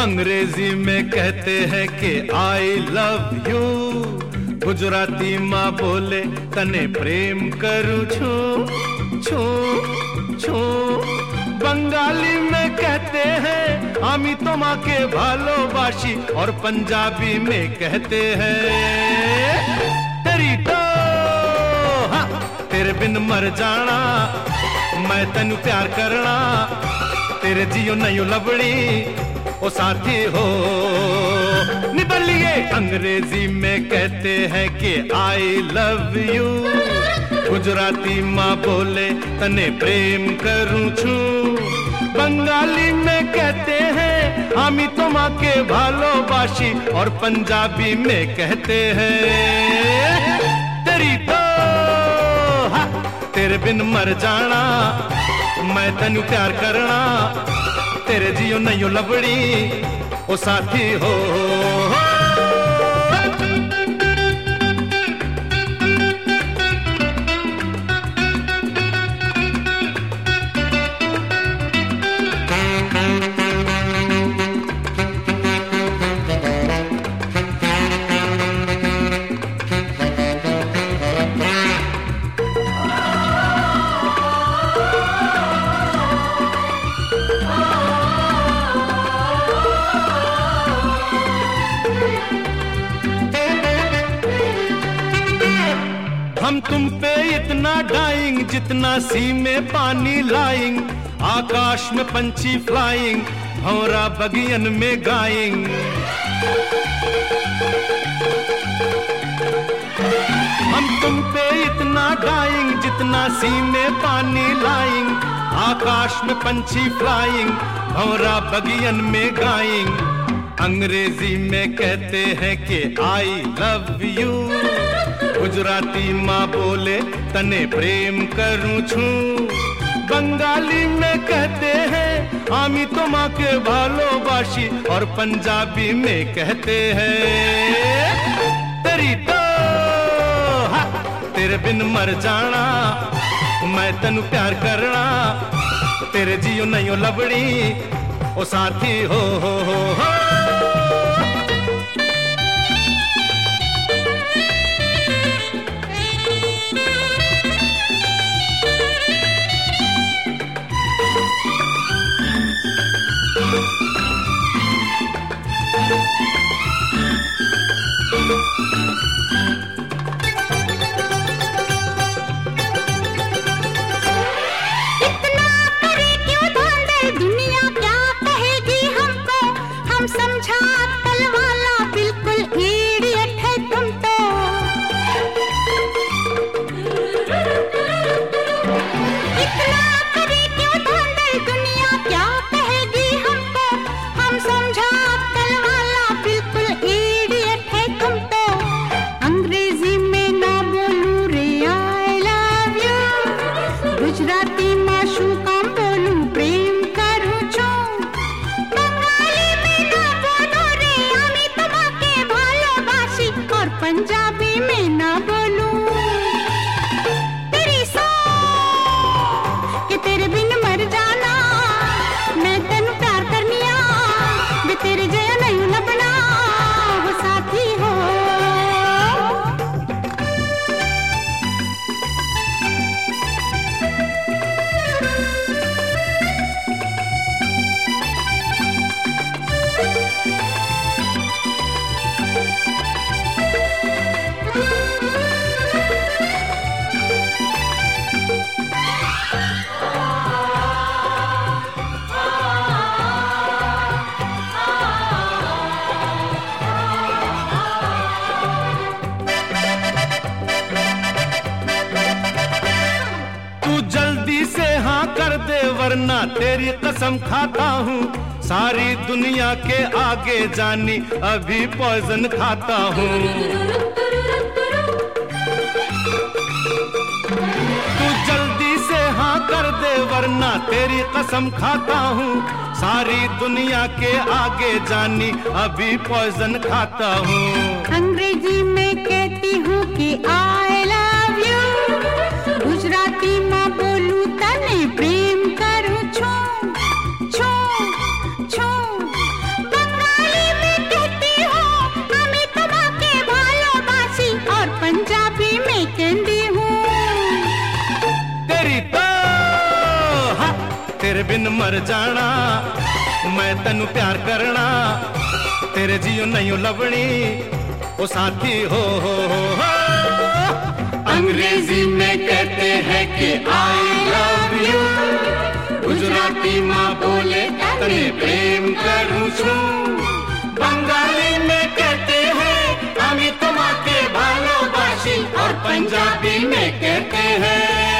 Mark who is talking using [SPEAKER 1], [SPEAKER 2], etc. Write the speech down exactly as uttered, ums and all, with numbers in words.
[SPEAKER 1] अंग्रेजी में कहते हैं कि आई लव यू, गुजराती माँ बोले तने प्रेम करूं छू छू छू, बंगाली में कहते हैं आमी तो माँ के भालोबाशी, और पंजाबी में कहते हैं तेरी तो हाँ, तेरे बिन मर जाना, मैं तेनू प्यार करना, तेरे जियो नहीं लबड़ी ओ साथी हो निबलिए। अंग्रेजी में कहते हैं कि आई लव यू, गुजराती माँ बोले तने प्रेम करूं छू, बंगाली में कहते हैं आमी तो माँ के भालोबाशी, और पंजाबी में कहते हैं तेरी तो हाँ, तेरे बिन मर जाना, मैं तेनू प्यार करना, तेरे जियो नहीं लबड़ी ओ साथी हो। हम तुम पे इतना डाइंग जितना सी में पानी लाइंग, आकाश में पंछी फ्लाइंग, भौरा बगियन में गाइंग। हम तुम पे इतना डाइंग जितना सी में पानी लाइंग, आकाश में पंछी फ्लाइंग, भौरा बगियन में गाइंग। अंग्रेजी में कहते हैं कि आई लव यू, गुजराती माँ बोले तने प्रेम करूं छू, बंगाली में कहते हैं आमी तो माँ के भालोबाशी, और पंजाबी में कहते हैं तेरी तो हाँ, तेरे बिन मर जाना, मैं तेनू प्यार करना, तेरे जियो नहीं लबड़ी ओ साथी हो हो हो, हो।
[SPEAKER 2] गुजराती में शू काम बोलूं प्रेम करूं छू, बंगाली में ना बोलूं रे आमी तुम्हाके भालोबाशी, और पंजाबी में ना बोलूं तेरी सो कि तेरे बिन मर जाना, मैं तेनू प्यार करनिया, वे तेरे जया नहीं लबना वो साथी हो।
[SPEAKER 1] जल्दी से हाँ कर दे वरना तेरी कसम खाता हूँ, सारी दुनिया के आगे जानी अभी पॉइजन खाता हूँ। तू जल्दी से हाँ कर दे वरना तेरी कसम खाता हूँ, सारी दुनिया के आगे जानी अभी पॉइजन खाता हूँ।
[SPEAKER 2] अंग्रेजी में कहती हूँ कि आई लव यू, गुजराती में बोलूं तने प्रेम करूं छू छू छू,
[SPEAKER 1] तेरे बिन मर जाना मैं तेनू प्यार करना तेरे जियो नहीं लवणी ओ साथी हो हो हो, हो। अंग्रेजी में कहते हैं कि आई लव यू, गुजराती माँ बोले तने प्रेम करूं छू, बंगाली में कहते हैं আমি তোমাকে ভালোবাসি और पंजाबी में कहते हैं